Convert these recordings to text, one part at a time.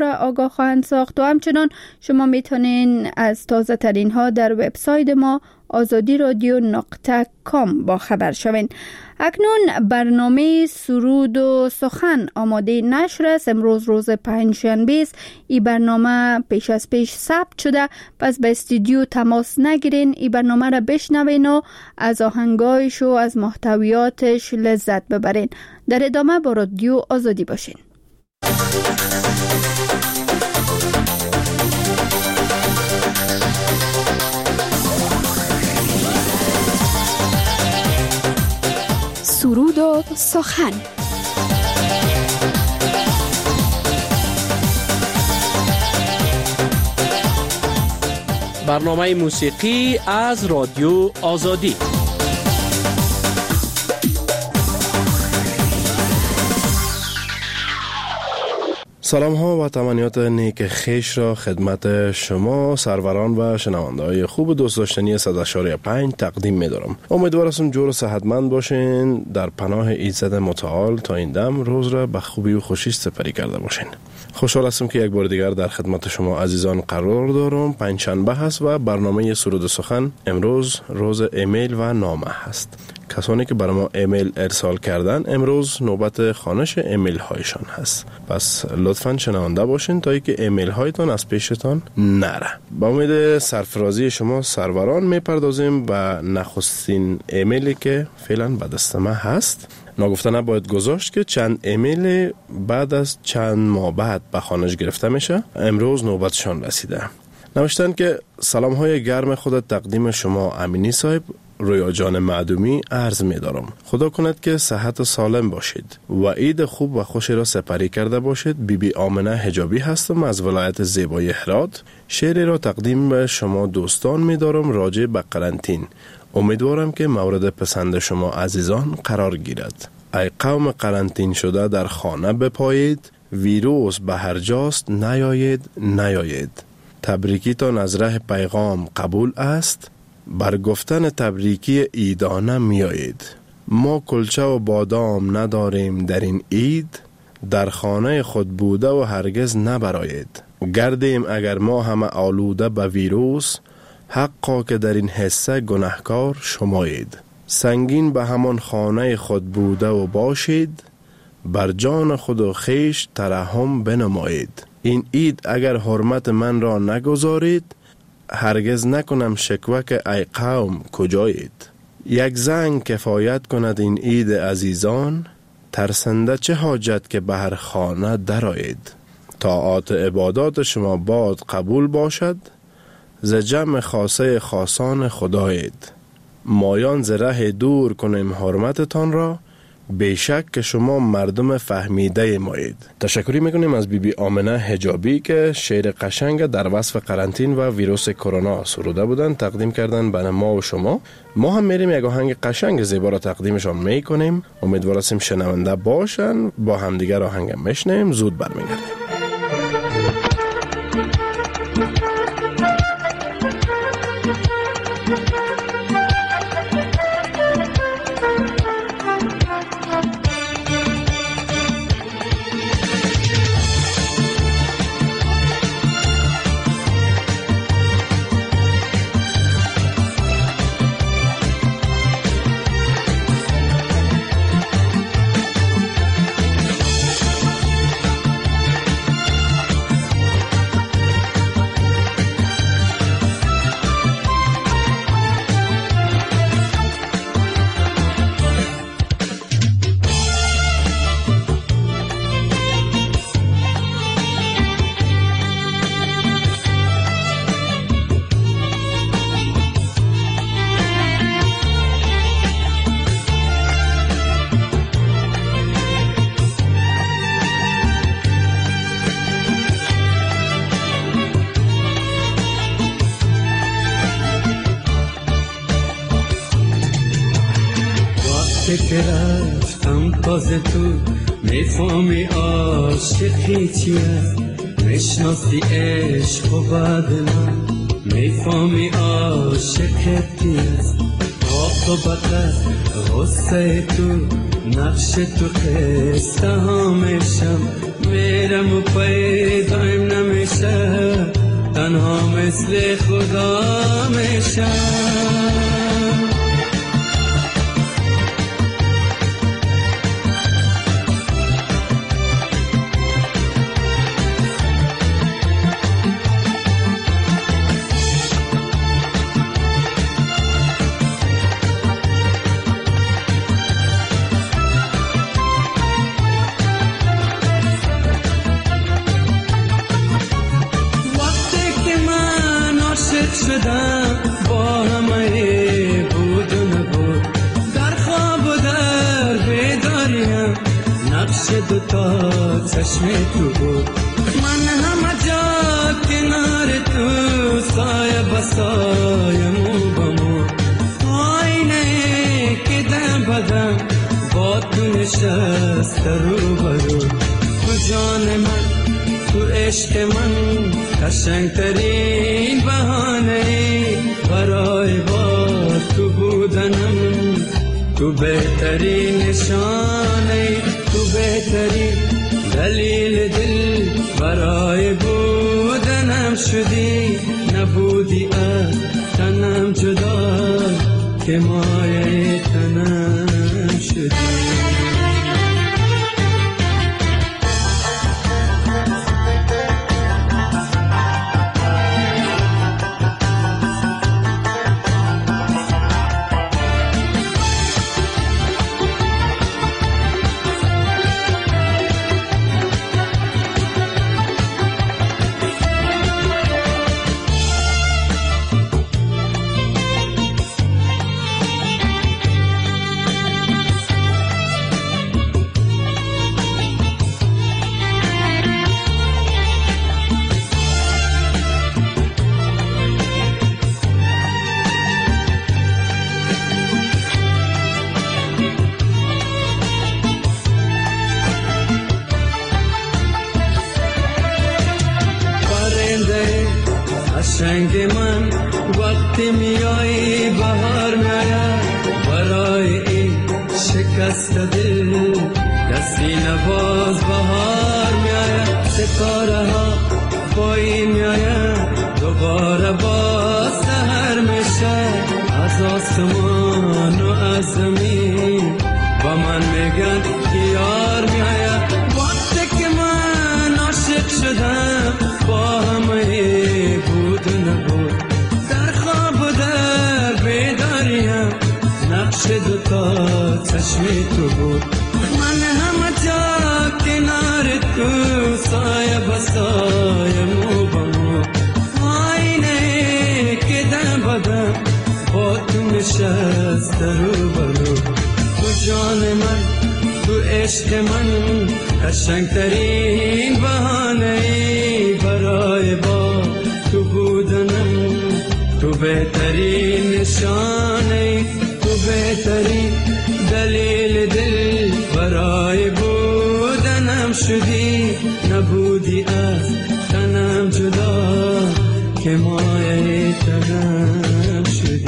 را آگاه خواهند ساخت و همچنان شما میتونین از تازه ترین ها در وبسایت ما azadiradio.com با خبر شوین. اکنون برنامه سرود و سخن آماده نشر است. امروز روز پنجشنبه است. این برنامه پیش از پیش ثبت شده، پس به استودیو تماس نگیرین. این برنامه را بشنوین و از آهنگایش و از محتویاتش لذت ببرین. در ادامه با رادیو آزادی باشین. سرود و سخن. برنامه موسیقی از رادیو آزادی. سلام ها و تمنیات نیک خیش را خدمت شما سروران و شنونده های خوب و دوست داشتنی 100.5 تقدیم می دارم. امیدوار هستم جور و صحتمند باشین، در پناه ایزد متعال تا این دم روز را به خوبی و خوشی سپری کرده باشین. خوشحال هستم که یک بار دیگر در خدمت شما عزیزان قرار دارم. پنجشنبه هست و برنامه سرود و سخن امروز روز ایمیل و نامه هست. کسانی که برای ما ایمیل ارسال کردن امروز نوبت خوانش ایمیل هایشان هست، پس لطفاً شنونده باشین تا اینکه ایمیل هایتان از پیشتان نره. با امید سرفرازی شما سروران میپردازیم به نخستین ایمیلی که فعلا به دست ما هست. ناگفته نباید گذاشت که چند ایمیل بعد از چند ماه بعد به خوانش گرفته میشه. امروز نوبتشان رسیده. نوشتن که سلام های گرم خود تقدیم شما امینی صاحب، رویا جان معدومی عرض می دارم. خدا کند که صحت سالم باشید و عید خوب و خوشی را سپری کرده باشید. بی آمنه حجابی هستم از ولایت زیبای هرات. شعری را تقدیم به شما دوستان می دارم راجع به قرنطین. امیدوارم که مورد پسند شما عزیزان قرار گیرد. ای قوم قرنطین شده در خانه بپایید، ویروس به هر جاست نیایید. تبریکیتان از ره پیغام قبول است، بر گفتن تبریکی عیدانه میایید. ما کلچه و بادام نداریم در این عید، در خانه خود بوده و هرگز نبرایید. گردیم اگر ما همه آلوده به ویروس، حقا که در این حصه گناهکار شمایید. سنگین به همان خانه خود بوده و باشید، بر جان خود و خیش ترحم بنمایید. این عید اگر حرمت من را نگذارید، هرگز نکنم شکوه که ای قوم کجایید. یک زنگ کفایت کند این عید عزیزان، ترسنده چه حاجت که به هر خانه درآیید. طاعات عبادات شما باد قبول باشد، ز جمع خاصه خاصان خدایید. مایان ز ره دور کنیم حرمتتان را، بیشک که شما مردم فهمیده مایید. تشکری میکنیم از بی آمنه حجابی که شعر قشنگ در وصف قرنطین و ویروس کرونا سروده بودن تقدیم کردن به ما و شما. ما هم میریم یک آهنگ قشنگ زیبا را تقدیمشان میکنیم. امیدوار هستیم شنونده باشن. با همدیگر آهنگ میشنیم، زود برمیگردیم. که رفتم تازه تو میفهمی عاشقی چیه، میشناسی عشق و بعد من میفهمی عاشقی است. با تو بقید غصه تو نقش تو قصه ها میشم، میرم و پیدایم مثل خدا میشم. شدم با همه بود و نبود، در خواب و در بیداریم نقش دوتا چشم تو بود. من همه جا کنار تو سایه بسایه مو بمو، آینه که دم بدم با تو نشست رو برو. تو جان من تو عشق من قشنگترین بهانه برای با تو بودنم، تو بهترین نشانه، تو بهترین دلیل دل برای بودنم شدی. نبودی از تنم جدا که مایه تنم شدی. قشنگ من وقتی میایی بهار میاید، برای این شکست دل کسی نباز بهار میاید. ستاره ها پایین میاید دوباره باز سحر میشه، از آسمان و از زمین با من میگن که یار میاید. وقتی که من عاشق شدم با همه بود و نبود، در خواب و در بیداریم نقش دوتا چشمی تو بود. من همه جا کنار تو سایه بسایه مو بمو، آینه که دم بدم با تو نشست رو برو. تو جان من تو عشق من قشنگترین بهانه برای با تو بودنم، تو بهترین نشانه، تو بهترین دلیل دل برای بودنم شدی. نبودی از تنم جدا که مایه تنم شدی.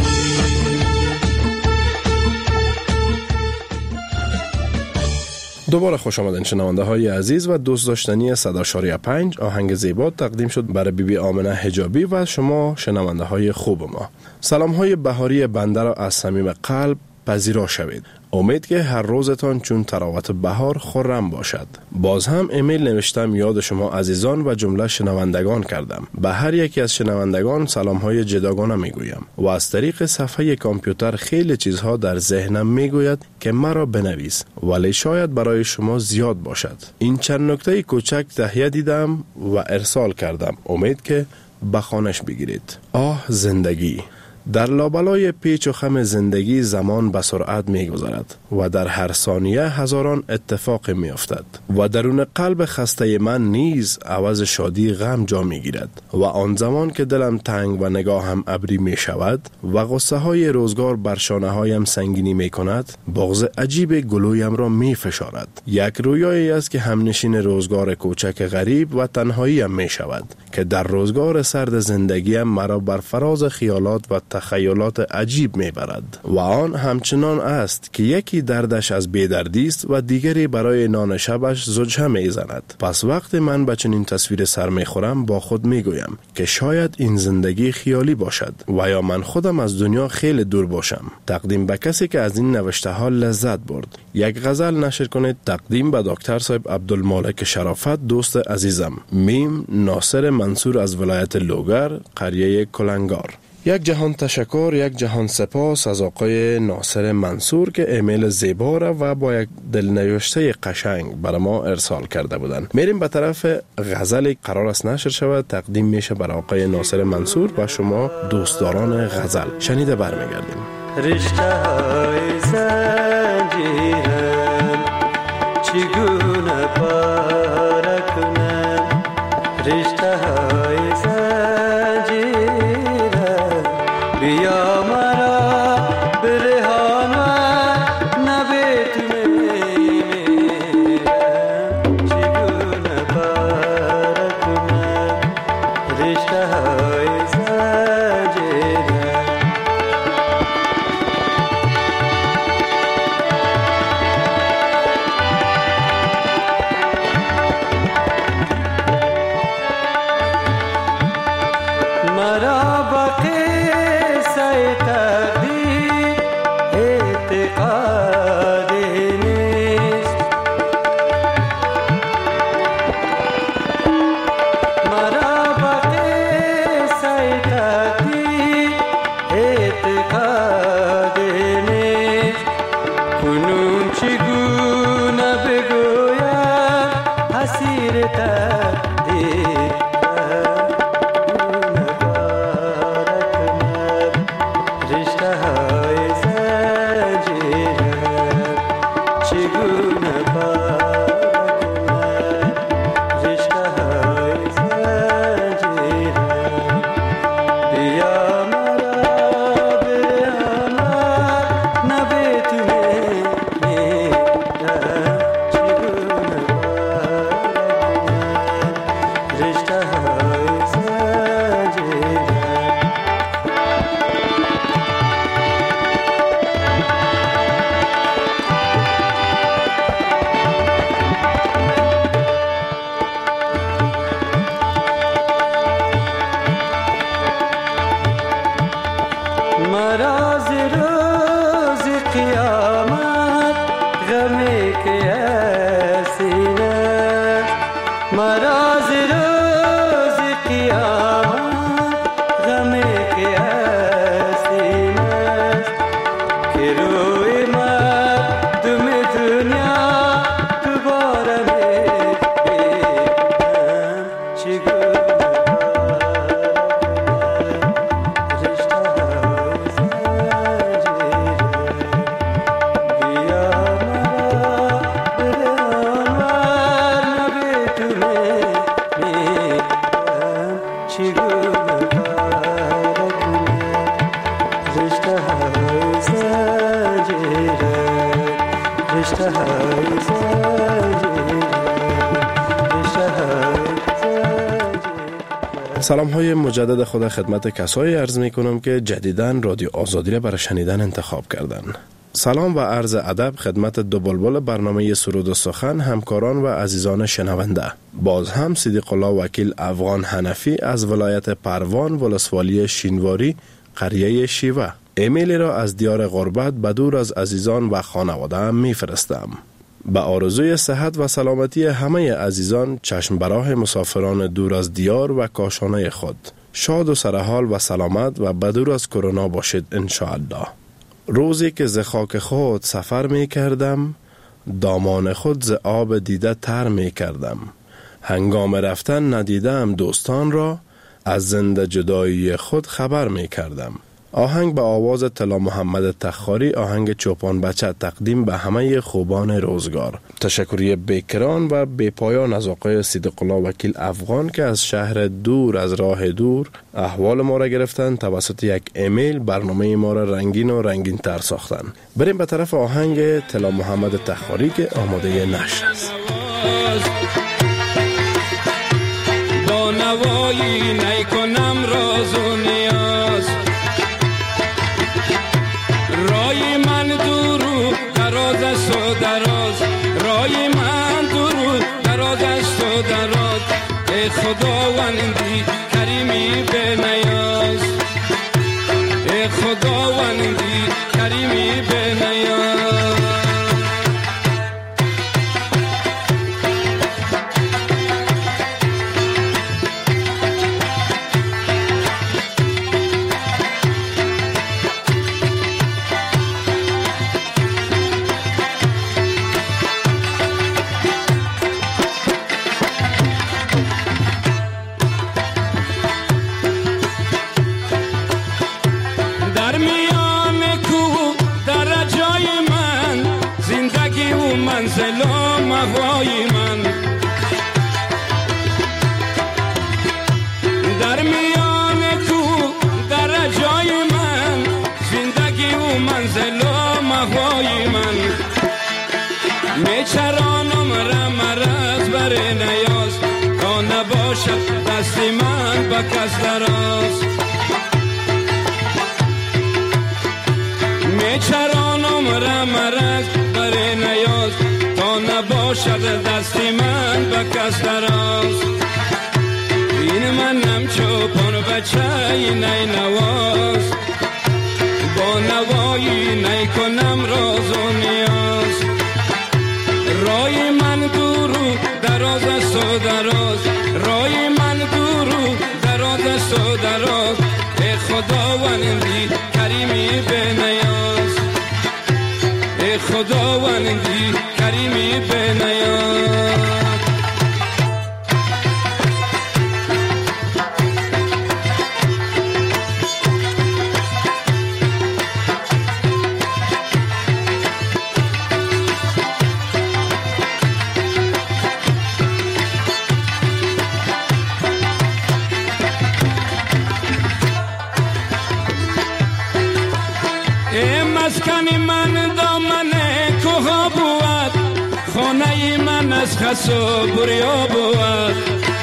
دوباره خوش آمدین شنونده های عزیز و دوست داشتنی 100.5 آهنگ زیبا تقدیم شد برای بیبی آمنه حجابی و شما شنونده های خوب ما. سلام های بهاری بنده را از صمیم قلب پذیرا شوید. امید که هر روزتان چون تراوت بهار خرم باشد. باز هم ایمیل نوشتم یاد شما عزیزان و جمله شنوندگان کردم. به هر یکی از شنوندگان سلام های جداگانه میگویم و از طریق صفحه کامپیوتر خیلی چیزها در ذهنم میگوید که مرا بنویس، ولی شاید برای شما زیاد باشد. این چند نکته کوچک تهیه دیدم و ارسال کردم. امید که به خانش بگیرید. آه زندگی. در لابلای پیچ و خم زندگی زمان به سرعت می گذرد و در هر ثانیه هزاران اتفاق می افتد و درون قلب خسته من نیز عوض شادی غم جا می گیرد و آن زمان که دلم تنگ و نگاهم ابری می شود و غصه های روزگار بر شانه هایم سنگینی می کند، بغض عجیب گلویم را می فشارد. یک رویایی است که همنشین روزگار کوچک غریب و تنهاییم می شود که در روزگار سرد زندگیم مرا بر فراز خیالات و تخیلات عجیب میبرد و آن همچنان است که یکی دردش از بیدردی است و دیگری برای نان شبش زجه میزند. پس وقتی من به چنین تصویر سر میخورم با خود میگویم که شاید این زندگی خیالی باشد و یا من خودم از دنیا خیلی دور باشم. تقدیم به کسی که از این نوشته ها لذت برد. یک غزل نشر کنید. تقدیم به دکتر صاحب عبدالمالک شرافت، دوست عزیزم. میم ناصر منصور از ولایت لوگر، قریه کلنگار. یک جهان تشکر، یک جهان سپاس از آقای ناصر منصور که ایمیل زیبا را و با یک دلنوشته قشنگ برای ما ارسال کرده بودند. میریم به طرف غزلی قرار است نشر شود. تقدیم میشه برای آقای ناصر منصور و شما دوستداران غزل. شنیده برمیگردیم. رشته های زنجیرم چگونه پاره کنم، رشته های زنجیرم بیا مرا برهان نبتونم، چگونه پاره کنم، رشته های زنجیرم. سلام های مجدد خدا خدمت کسایی عرض می کنم که جدیداً رادیو آزادی را برای شنیدن انتخاب کردن. سلام و عرض ادب خدمت دو بلبل برنامه سرود و سخن، همکاران و عزیزان شنونده. باز هم صدیق الله وکیل افغان حنفی از ولایت پروان ولسوالی شینواری قریه شیوه. ایمیلی را از دیار غربت به دور از عزیزان و خانواده هم می فرستم. به آرزوی صحت و سلامتی همه عزیزان، چشم براه مسافران دور از دیار و کاشانه خود. شاد و سرحال و سلامت و بدور از کرونا باشید انشاءالله. روزی که ز خاک خود سفر می کردم، دامان خود ز آب دیده تر می کردم. هنگام رفتن ندیدم دوستان را، از زنده جدایی خود خبر می کردم. آهنگ به آواز طلا محمد تخاری، آهنگ چوپان بچه، تقدیم به همه خوبان روزگار. تشکری بیکران و بیپایان از آقای صدیق الله وکیل افغان که از شهر دور، از راه دور احوال ما را گرفتن، توسط یک ایمیل برنامه ما را رنگین و رنگین تر ساختن. بریم به طرف آهنگ طلا محمد تخاری که آماده نشر است. نوایی نیکنم راز و نیاز. رای من دورو دراز است و دراز، رای من دورو دراز است و دراز. ای خداوندی کریمی به نیاز، ای خداوندی کریمی به نیاز. در میان کوه در جای من، زندگی و منزل و مهوای من. در میان کوه در جای من، زندگی و منزل و مهوای من. میچرانم مرز بر نیاز، تا نباشد دست من به کس دراز. میچرانم مرز بر نیاز، تا نباشد دست من به کس دراز. این منم چوپان بچه نی نواز، با نوایی نی کنم راز و نیاز. رای من دورو دراز است و دراز، رای من دورو دراز است و دراز. ای خداوندی کریمی به نیاز، ای خداوندی کریمی به نیاز. مسکن من دامن کوها بود، خانه من از خس و بریا بود.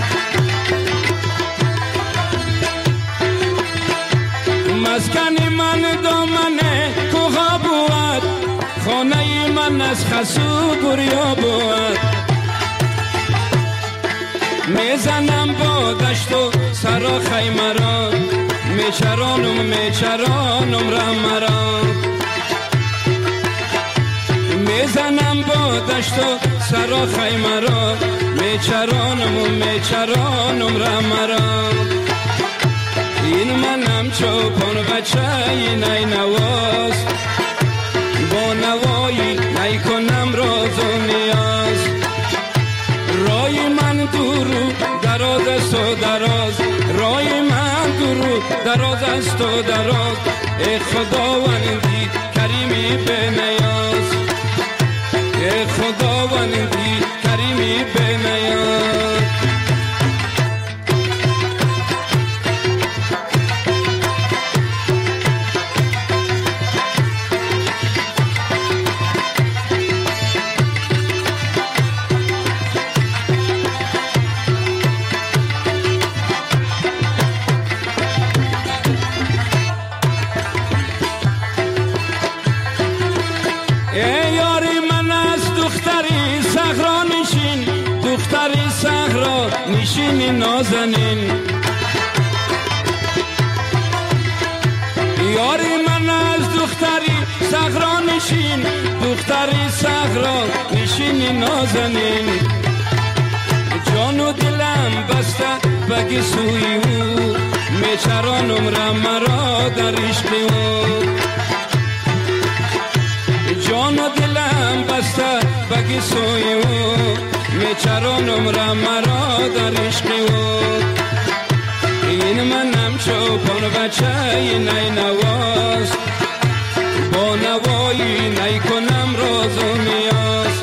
مسکن من دامن کوها بود، خانه من از خس و بریا بود. میزنم با دشت و سرا خیمه را، میچرانم رمرا. میزنم با دشت و سرا خیمه را، میچرانم رمرا. این منم چوپان بچه نی نواز، با نوایی نی کنم راز و نیاز. رای من دورو دراز است و دراز، رای من دورو دراز است و دراز. ای خداوندی کریمی به نیاز، ای خداوندی کریمی به نیاز. ای یاری من از دختری صحرا نشین، دختری صحرا نشین نازنین. یاری من از دختری صحرا نشین، دختری صحرا نشین نازنین. جان و دلم بسته بگی سوی او، میچرانم مرا در عشق او. جان و دلم بسته بگی سوی او، میچرانم مرا در عشق او. این منم چوپان بچه نی نواز، با نوایی نی کنم راز و نیاز.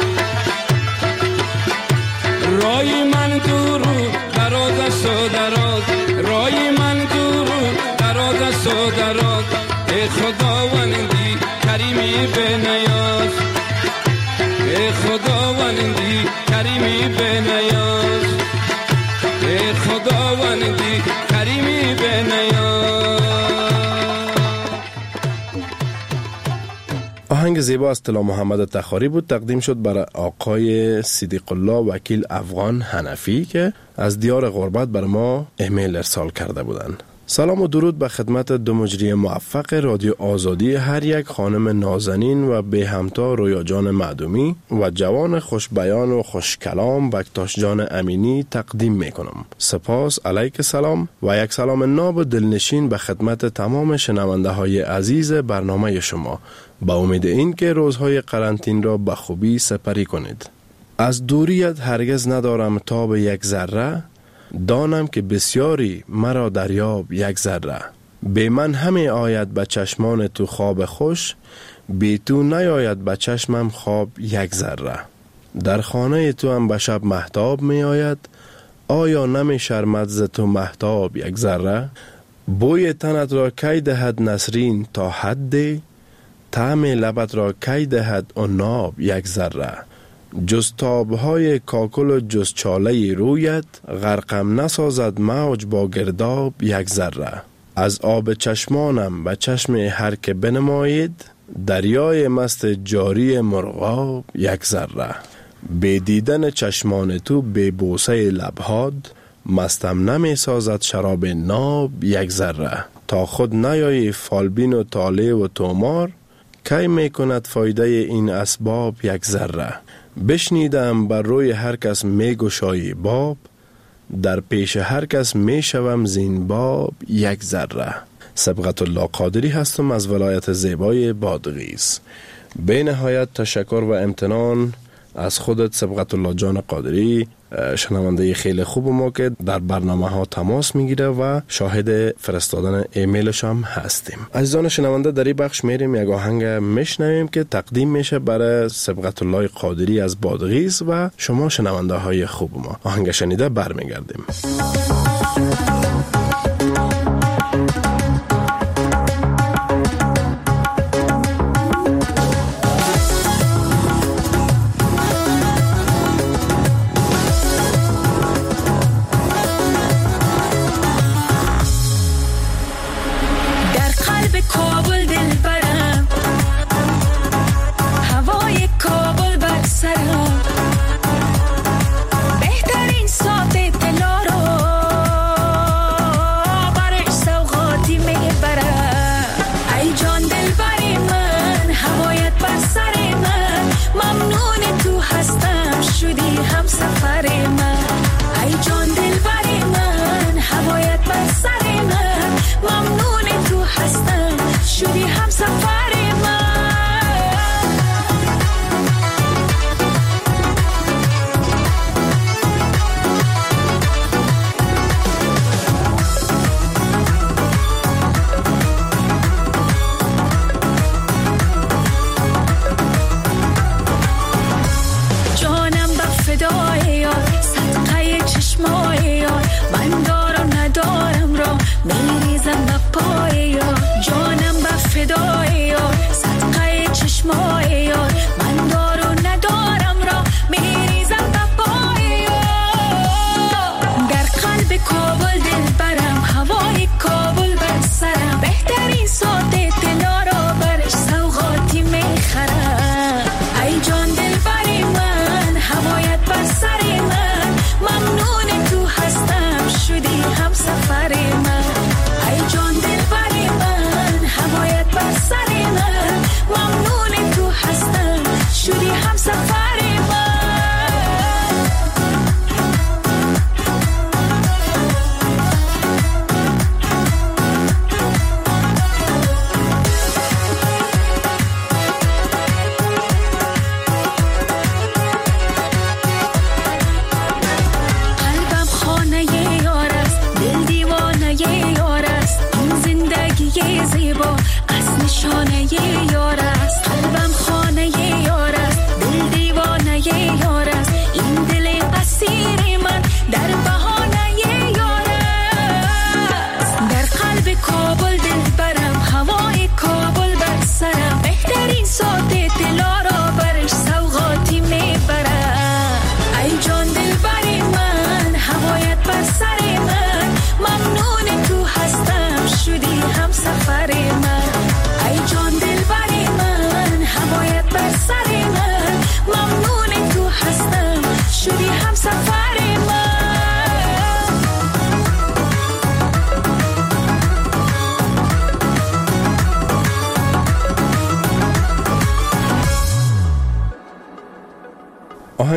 رای من دورو دراز است و دراز، رای من دورو دراز است و دراز. ای خداوندی کریمی به نیاز، ای خداوندی کریمی به نیاز. ای خداوندی خداوندی کریمی به نیاد. آهنگ زیبا از طلا محمد تخاری بود، تقدیم شد برای آقای صدیق الله وکیل افغان حنفی که از دیار غربت بر ما ایمیل ارسال کرده بودند. سلام و درود به خدمت دو مجری موفق رادیو آزادی، هر یک خانم نازنین و به همتا رویا جان معدومی و جوان خوش بیان و خوش کلام بکتاش جان امینی تقدیم می کنم. سپاس، علیک سلام و یک سلام ناب و دلنشین به خدمت تمام شنونده های عزیز برنامه شما، با امید این که روزهای قرنطین را به خوبی سپری کنید. از دوریت هرگز ندارم تاب یک ذره، دانم که بسیاری مرا دریاب یک ذره. به من همه آید به چشمان تو خواب خوش، بی تو نیاید به چشمم خواب یک ذره. در خانه تو هم به شب مهتاب می آید، آیا نمی شرمد ز تو مهتاب یک ذره؟ بوی تنت را کی دهد نسرین تا حد، طعم لبت را کی دهد عناب یک ذره. جز تابهای کاکل و جز چاله رویت، غرقم نسازد موج با گرداب یک ذره. از آب چشمانم به چشم هر که بنماید، دریای مست جاری مرغاب یک ذره. به دیدن چشمان تو به بوسه لبهاد، مستم نمی سازد شراب ناب یک ذره. تا خود نیایی فالبین و طالع و تومار، کی می کند فایده این اسباب یک ذره. بشنیدم بر روی هر کس می گشایی باب، در پیش هر کس می شوم زین باب یک ذره. سبقت الله قادری هستم از ولایت زیبای بادغیس. به نهایت تشکر و امتنان از خودت سبقت الله جان قادری، شنونده خیلی خوب ما که در برنامه ها تماس میگیره و شاهد فرستادن ایمیلش هم هستیم. عزیزان شنونده، در این بخش میریم یک آهنگ میشنویم که تقدیم میشه برای سبقت الله قادری از بادغیس و شما شنونده های خوب ما. آهنگ شنیده برمیگردیم.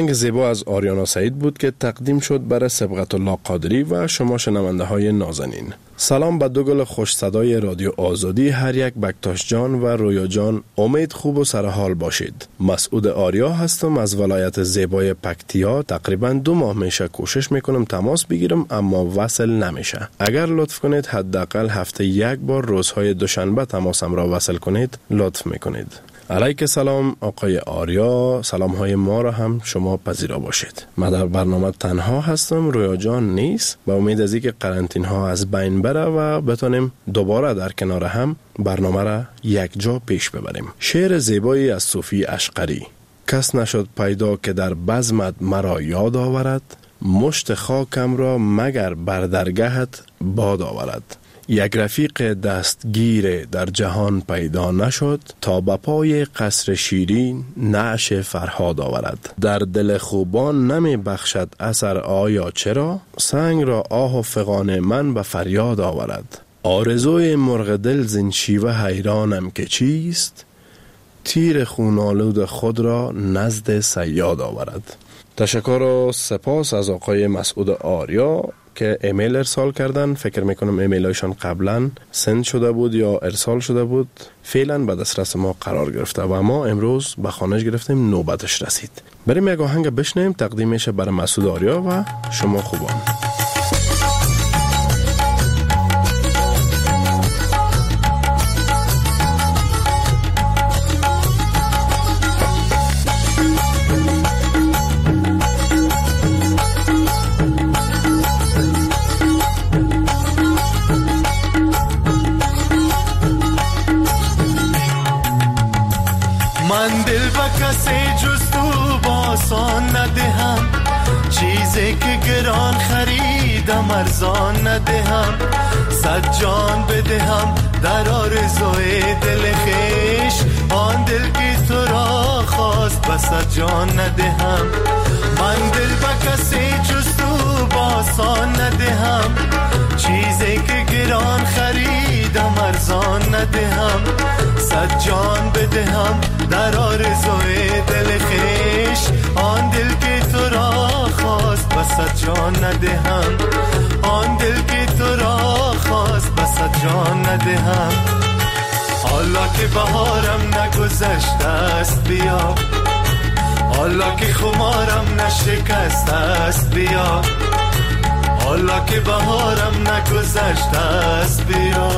آهنگ زیبا از آریانا سعید بود که تقدیم شد برای سبقت الله قادری و شما شنونده های نازنین. سلام به دو گل خوش صدای رادیو آزادی، هر یک بکتاش جان و رویا جان. امید خوب و سرحال باشید. مسعود آریا هستم از ولایت زیبای پکتیا. تقریبا 2 ماه میشه کوشش میکنم تماس بگیرم اما وصل نمیشه. اگر لطف کنید حداقل هفته 1 بار روزهای دوشنبه تماسم را وصل کنید لطف میکنید. علیک سلام آقای آریا، سلام های ما را هم شما پذیرا باشید. من در برنامه تنها هستم، رویا جان نیست. با امید از اینکه قرنطینه ها از بین بره و بتونیم دوباره در کنار هم برنامه را یک جا پیش ببریم. شعر زیبایی از صوفی اشقری. کس نشد پیدا که در بزمت مرا یاد آورد، مشت خاکم را مگر بر درگهت باد آورد. یک رفیق دستگیر در جهان پیدا نشد، تا به پای قصر شیرین نعش فرهاد آورد. در دل خوبان نمی بخشد اثر، آیا چرا؟ سنگ را آه و فغان من به فریاد آورد. آرزوی مرغ دل زین شیوه حیرانم که چیست، تیر خونالود خود را نزد صیاد آورد. تشکر و سپاس از آقای مسعود آریا که ایمیل ارسال کردن. فکر میکنم ایمیلایشان قبلا سند شده بود یا ارسال شده بود، فعلا به دسترس ما قرار گرفته و ما امروز به خانش گرفتیم، نوبتش رسید. بریم یک آهنگ بشنیم، تقدیم میشه برای مسعود آریا و شما خوبان. من دل به کسی جز تو باسان ندهم، چیزی که گران خریدم ارزان ندهم. 100 جان بدهم در آرزوی دل خویش، آن دل که تو را خواست به 100 جان ندهم. من دل به کسی جز تو باسان ندهم، چیزی که گران خریدم ارزان ندهم. 100 جان بدهم در آرزوی دل خویش، آن دل که تو را خواست به 100 جان ندهم. آن دل که تو را خواست به 100 جان ندهم. حالا که بهارم نگذشته است بیا، حالا که خمارم نشکسته است بیا، حالا که بهارم نگذشته است بیا.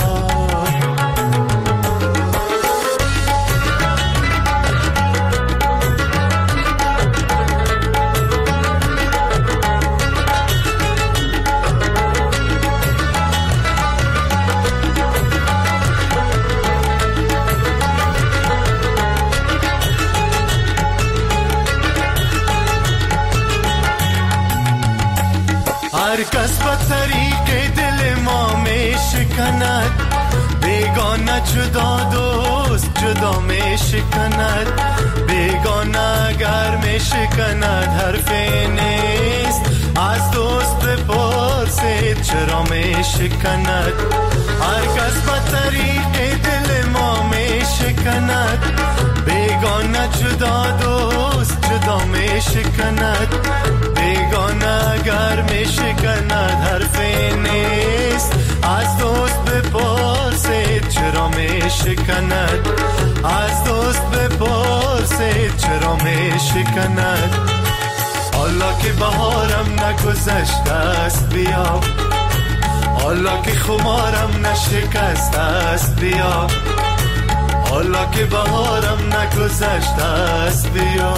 هر کس به طریق دل ما می شکند، بیگانه جدا دوست جدا می شکند. بیگانه اگر می شکند حرفی نیست، از دوست بپرسید چرا می شکند. هر کس به طریق دل ما می شکند، بیگانه جدا دوست جدا می شکند. بیگانه اگر می شکند حرفی نیست، از دوست بپرسید چرا می شکند. از دوست بپرسید چرا می شکند. حالا که بهارم نگذشته است بیا، حالا که خمارم نشکسته است بیا، حالا که بهارم نگذشته است بیا.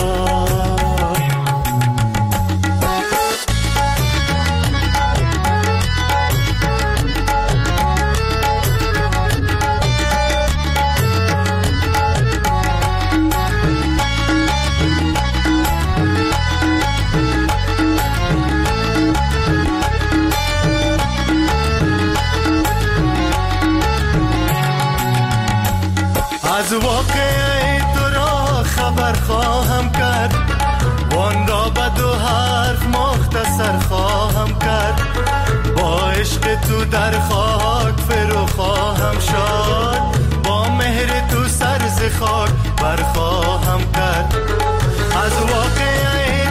از واقعی تو را خبر خواهم کرد، وان را به 2 حرف مختصر خواهم کرد. با عشق تو در خاک فرو خواهم شد، با مهر تو سر ز خاک بر خواهم کرد. از واقعی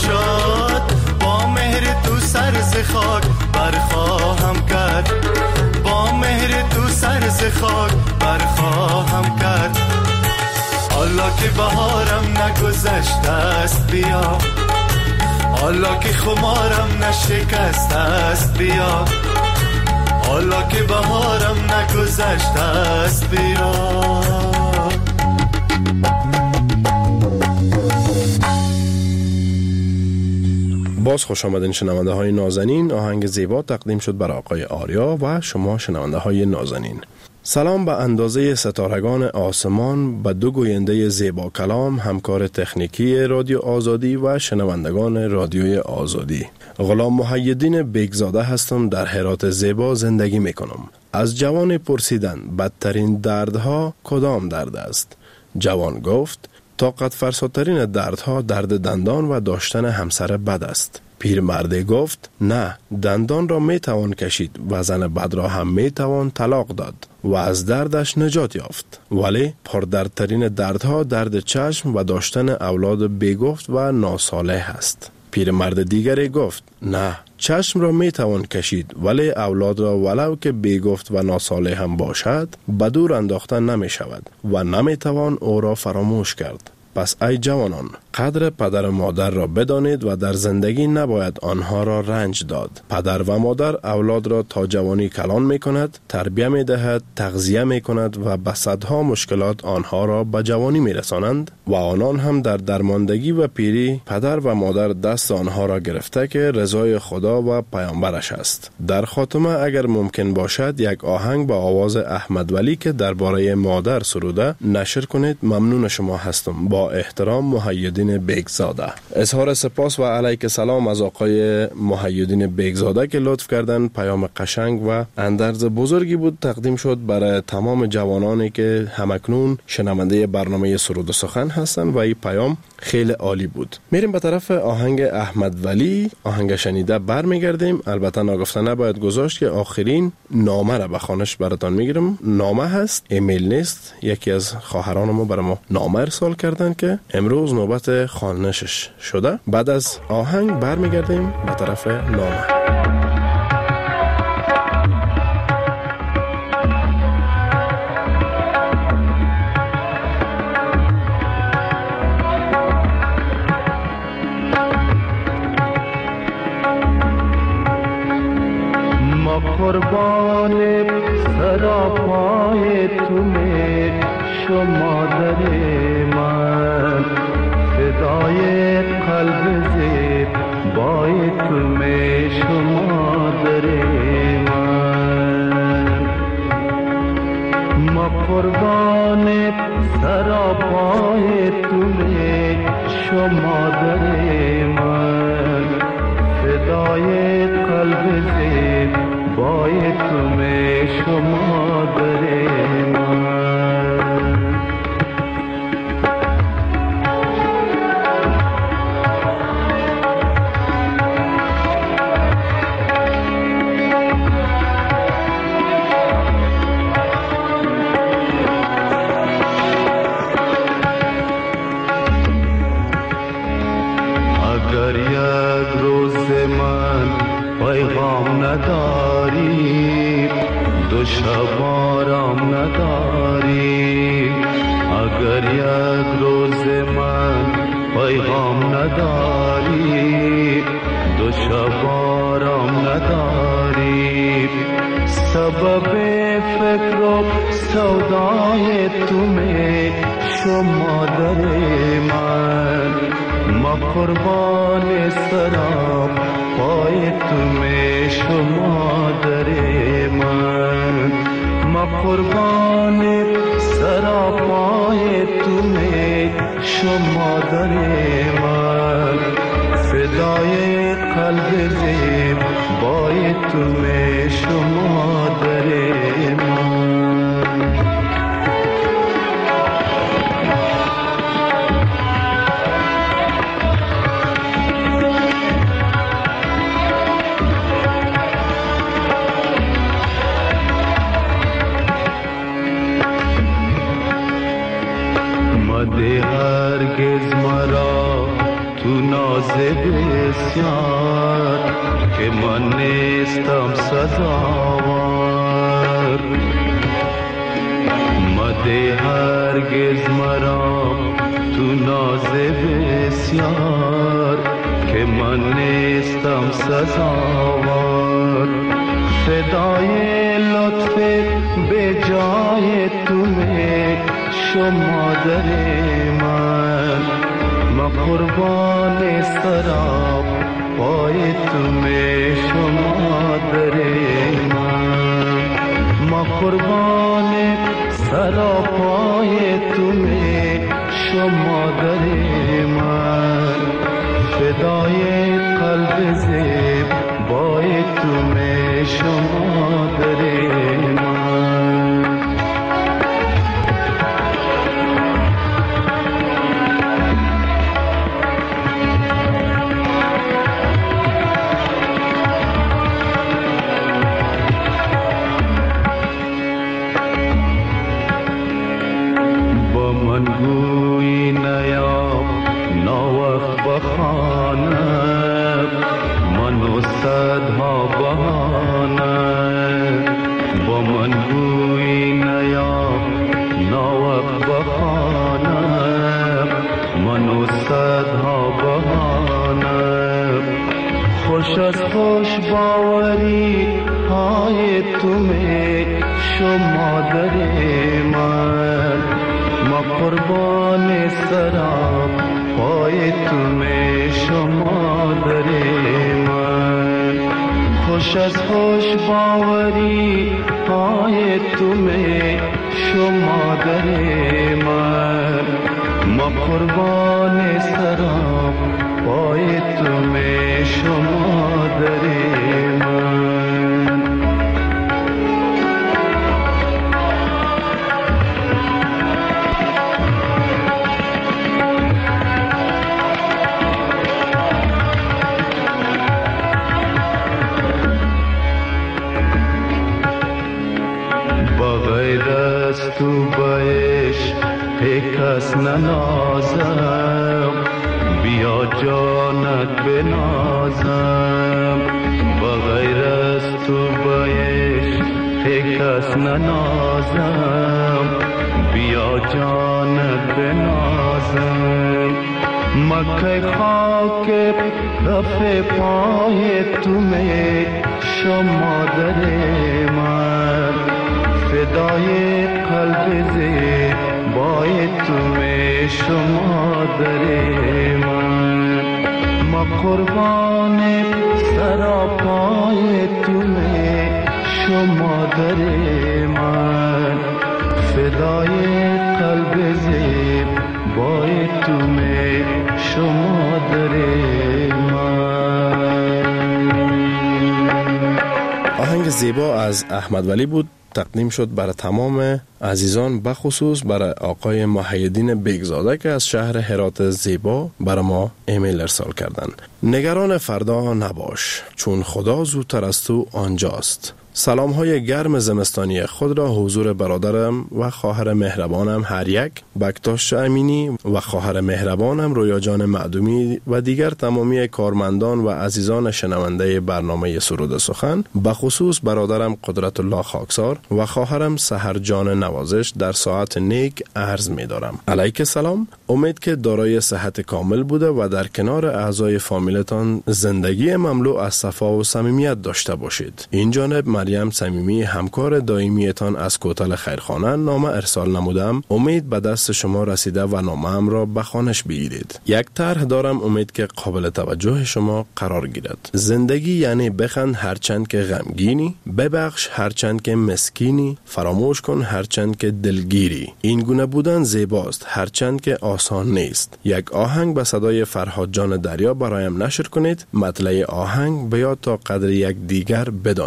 شد، با مهر تو سر ز خاک برخواهم کرد، با مهر تو سر ز خاک برخواهم کرد. حالا که بهارم نگذشته است بیا، حالا که خمارم نشکسته است بیا، حالا که بهارم نگذشته است بیا. باز خوش آمدین شنونده های نازنین. آهنگ زیبا تقدیم شد بر آقای آریا و شما شنونده های نازنین. سلام به اندازه ستارگان آسمان، به دو گوینده زیبا کلام، همکار تکنیکی رادیو آزادی و شنوندگان رادیوی آزادی. غلام محیدین بیگزاده هستم، در هرات زیبا زندگی میکنم. از جوان پرسیدن بدترین دردها کدام درد است؟ جوان گفت طاقت فرساترین دردها درد دندان و داشتن همسر بد است. پیرمرد گفت نه، دندان را می توان کشید و زن بد را هم می توان طلاق داد و از دردش نجات یافت، ولی پردردترین دردها درد چشم و داشتن اولاد بیگفت و ناصالح است. پیرمرد دیگری گفت نه، چشم را می توان کشید ولی اولاد را ولو که بیگفت و ناصالح هم باشد به دور انداختن نمی شود و نمی توان او را فراموش کرد. پس ای جوانان، قدر پدر و مادر را بدانید و در زندگی نباید آنها را رنج داد. پدر و مادر اولاد را تا جوانی کلان می کند، تربیه می دهد، تغذیه می کند و به صدها مشکلات آنها را به جوانی می رسانند و آنان هم در درماندگی و پیری پدر و مادر دست آنها را گرفته که رضای خدا و پیامبرش است. در خاتمه اگر ممکن باشد یک آهنگ با آواز احمد ولی که درباره مادر سروده نشر کنید. ممنون شما هستم. با احترام، محیدین بیگزاده. اظهار سپاس و علیک سلام از آقای محیدین بیگزاده که لطف کردن. پیام قشنگ و اندرز بزرگی بود تقدیم شد برای تمام جوانانی که همکنون شنونده برنامه سرود و سخن هستن و این پیام خیلی عالی بود. میریم به طرف آهنگ احمد ولی. آهنگ شنیده برمیگردیم. البته ناگفته نباید گذاشت که آخرین نامه را به خوانش براتان میگیرم. نامه هست، ایمیل نیست. یکی از خواهران ما برای ما نامه ارسال کردن که امروز نوبت خوانشش شده. بعد از آهنگ برمیگردیم به طرف نامه. قربان سراپای تمہیں شما در من، فدای قلب زیبای تمہیں شما در من. ما قربان سراپای تمہیں شما در من، فدای قلب بای تمہیں شما در من. اگر یک روز من پیغام نداری، دو شب آرام نداری، اگر یک روز من پیغام نداری، دو شب آرام نداری، سبب فکر و سودای تمہیں شما در من. ما قربان سراب پای تمہیں شما در من. ما قربان سراپای تمہیں شما در من، فدای قلب زیبای تمہیں شما در من. هرگز مرا تو ناز بسیار که من نیستم سزاوار. مده هرگز مرا تو ناز بسیار که من نیستم سزاوار. فدای لطف به جای تو می شما در من، ما قربان سراب پای تو می شما در من، ما قربان سراب پای تو می شما در من. فدای قلب زیب بای تو می شما در من. با من گوی نیاب ناوقت بخانه، منو صدها بهانه. با من گوی نیاب ناوقت بخانه، منو صدها بهانه. خوش از خوش باوری های تو می شما در من، ما قربان سراب پای تو می شما در من. خوش از خوش باوری های تو می شما در من، ما قربان سراب پای تو می شما در من. بغیر از تو بایش کس ننازم، بیا جانت بنازم. بغیر از تو بایش کس ننازم، بیا جانت بنازم. مکه خاک رفع پای تو می شما در من، فدای قلب زیبای تو می شما در من. ما قربان سراپای تو می شما در من، فدای قلب زیبای تو می شما در من. آهنگ زیبا از احمد ولی بود، تقدیم شد برای تمام عزیزان، بخصوص برای آقای محیدین بیگزاده که از شهر هرات زیبا برای ما ایمیل ارسال کردن. نگران فردا نباش چون خدا زودتر از تو آنجاست. سلام های گرم زمستانی خود را حضور برادرم و خواهر مهربانم هر یک، بکتاش امینی و خواهر مهربانم رویا جان معدومی و دیگر تمامی کارمندان و عزیزان شنونده برنامه سرود سخن، بخصوص برادرم قدرت الله خاکسار و خواهرم سحر جان نوازش در ساعت نیک عرض می دارم. علیک سلام. امید که دارای صحت کامل بوده و در کنار اعضای فامیلتان زندگی مملو از صفا و صمیمیت داشته باشید. این جانب مریم صمیمی همکار دائمیتان از کوتل خیرخانه نامه ارسال نمودم. امید به دست شما رسیده و نامه‌ام را به خوانش بگیرید. یک طرح دارم، امید که قابل توجه شما قرار گیرد. زندگی یعنی بخند هرچند که غمگینی، ببخش هرچند که مسکینی، فراموش کن هرچند که دلگیری. این گونه بودن زیباست هرچند که آسان نیست. یک آهنگ به صدای فرهاد جان دریا برایم نشر کنید. مطلع آهنگ بیا تا قدر یک دیگر بدانیم.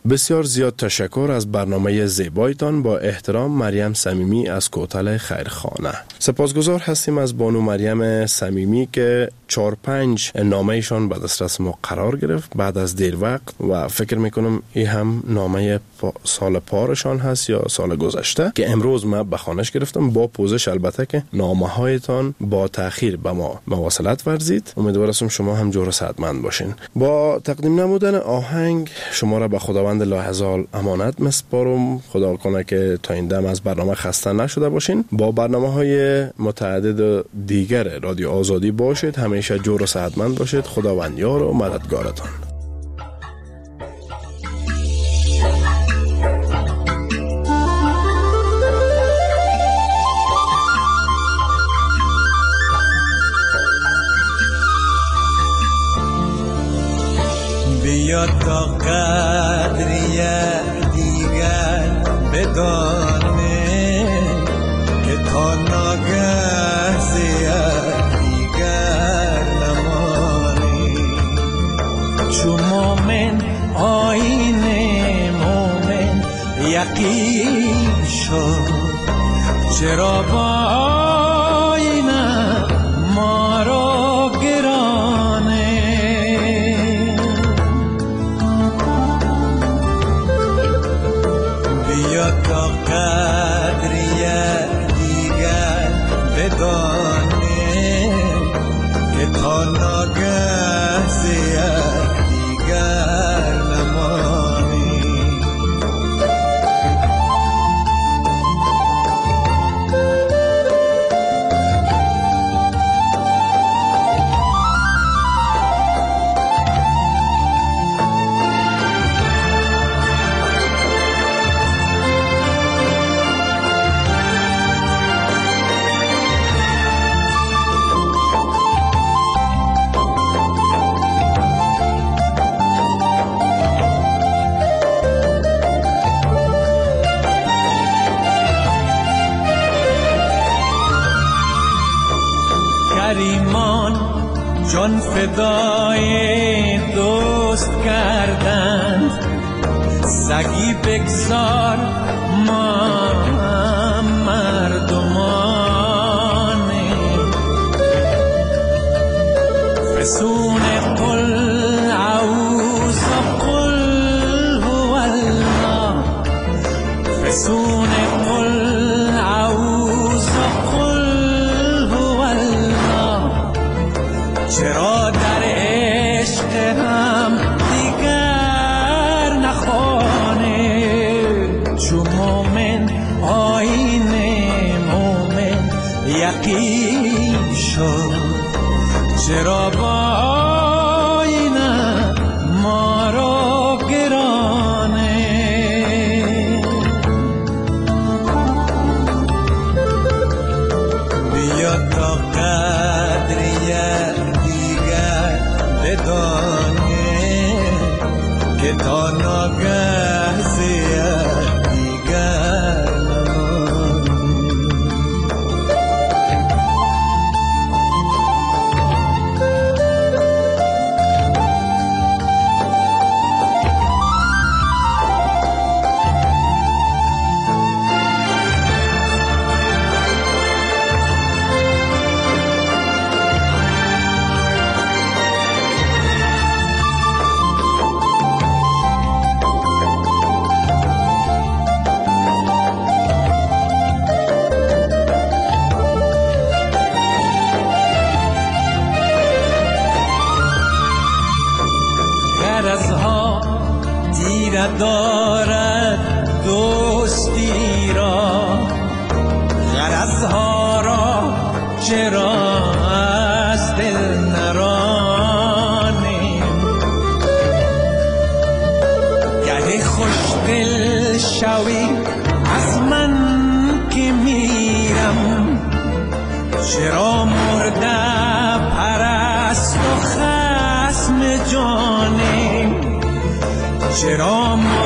بسیار زیاد تشکر از برنامه زیبایتان. با احترام، مریم صمیمی از کوتل خیرخانه. سپاسگزار هستیم از بانو مریم صمیمی که 4-5 نامه‌شان به دسترس ما قرار گرفت بعد از دیر وقت و فکر میکنم این هم نامه سال پارشان هست یا سال گذشته که امروز ما به خوانش گرفتم، با پوزش البته که نامه هایتان با تأخیر به ما مواصلت ورزید. امیدوارم شما هم جور و صحتمند باشین. با تقدیم نمودن آهنگ شما را به خداوند لاحضال امانت میسپارم. خدا کنه که تا این دم از برنامه خسته نشده باشین. با برنامه‌های متعدد دیگر رادیو آزادی باشید. همیشه جور و صحتمند باشید. خداوند یار و مددگارتان. بیا تا قدری دیگر بدانه که تا ناگه زیاد دیگر نمانی. چو مومن آیین مومن یقین شد، چرا با آینه ما را گرانه. بیا تا قدری دیگر بدانه که تا ناگه زیاد دیگر نمانی. کریمان جان فدای دوست کردند، سگی بگذار ما مردمانه. فسون قل اعوذ قل هو الله، فسون قل اعوذ قل هو الله. چرا در عشق هم دیگر نخوانه. چو مومن آیین مومن یقین شد، چرا با آینه ما را گرانه. بیا تا قدری دیگر بدانه که تا ناگه زیاد دیگر نمانی. غرضها تیره دارد دوستی را، غرضها را چرا از دل نرانیم. گه خوش دل شوی از من که میرم، چرا مرده پرست و خصم جانیم. چرا